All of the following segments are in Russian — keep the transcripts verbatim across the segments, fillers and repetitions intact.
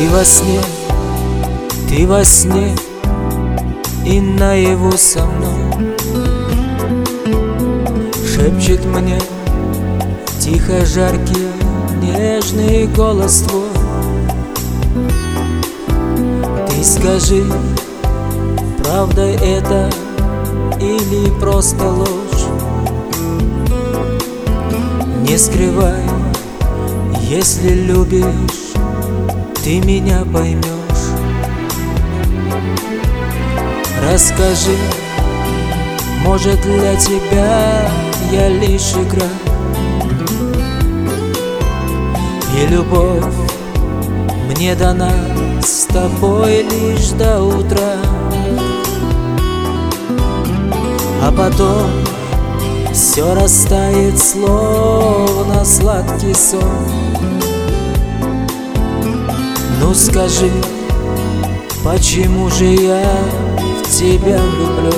Ты во сне, ты во сне и наяву со мной. Шепчет мне тихо жаркий нежный голос твой. Ты скажи, правда это или просто ложь? Не скрывай, если любишь, ты меня поймешь. Расскажи, может, для тебя я лишь игра, и любовь мне дана с тобой лишь до утра. А потом все растает, словно сладкий сон. Ну скажи, почему же я в тебя влюблен?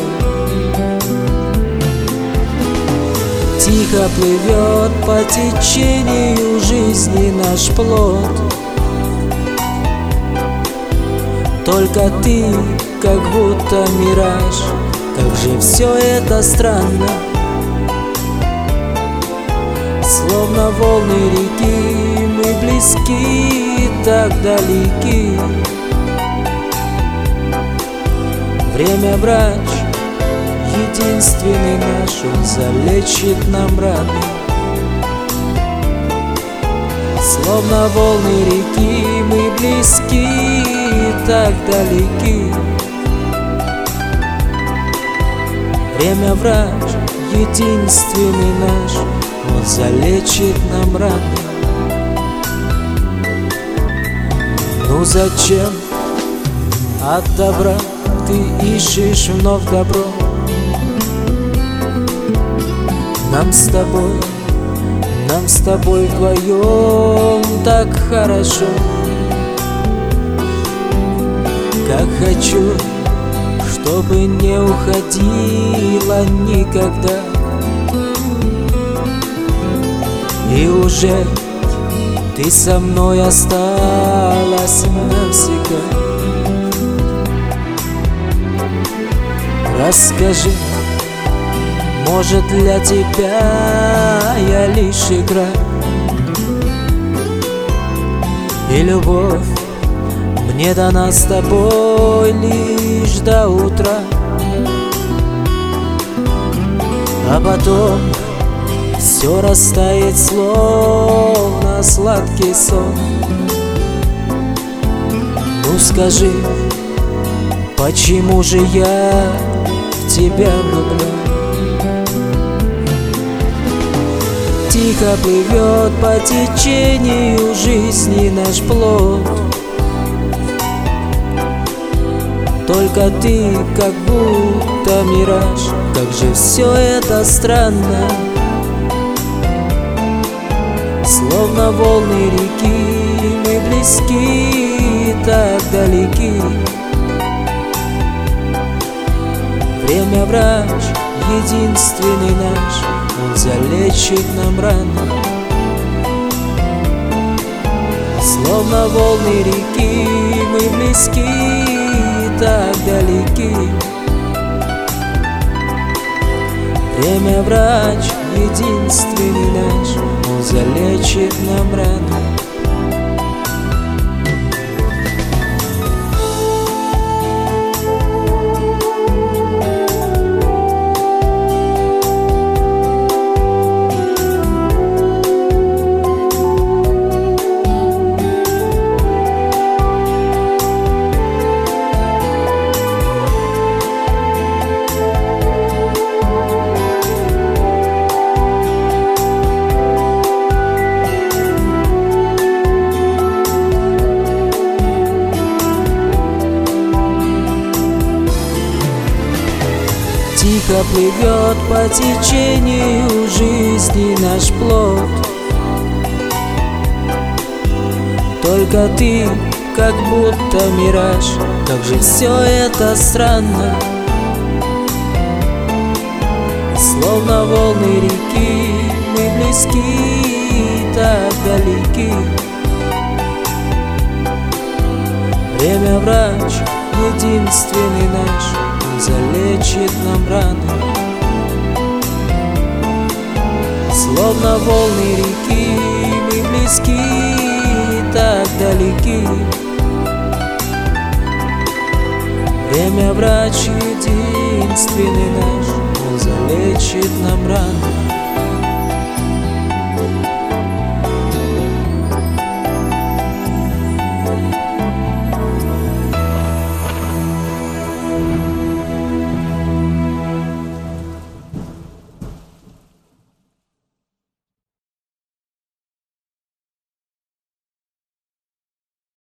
Тихо плывет по течению жизни наш плод. Только ты, как будто мираж. Как же все это странно, словно волны реки, мы близки, так далеки. Время врач, единственный наш, он залечит нам раны. Словно волны реки, мы близки, так далеки. Время врач, единственный наш, он залечит нам раны. Ну зачем от добра ты ищешь вновь добро? Нам с тобой, нам с тобой вдвоем так хорошо. Как хочу, чтобы не уходила никогда. И уже ты со мной осталась навсегда. Расскажи, может, для тебя я лишь игра, и любовь мне дана с тобой лишь до утра. А потом все растает, словно сладкий сон. Ну скажи, почему же я в тебя влюблен? Тихо плывет по течению жизни наш плод. Только ты, как будто мираж. Как же все это странно, словно волны реки, мы близки, так далеки. Время врач, единственный наш, он залечит нам раны. Словно волны реки, мы близки, так далеки. Время врач, единственный наш, он залечит нам раны. Тихо плывет по течению жизни наш плод. Только ты, как будто мираж. Как же все это странно, словно волны реки, мы близки, так далеки. Время врач, единственный наш, он залечит нам раны. Словно волны реки, мы близки и так далеки. Время врач, единственный наш, он залечит нам раны.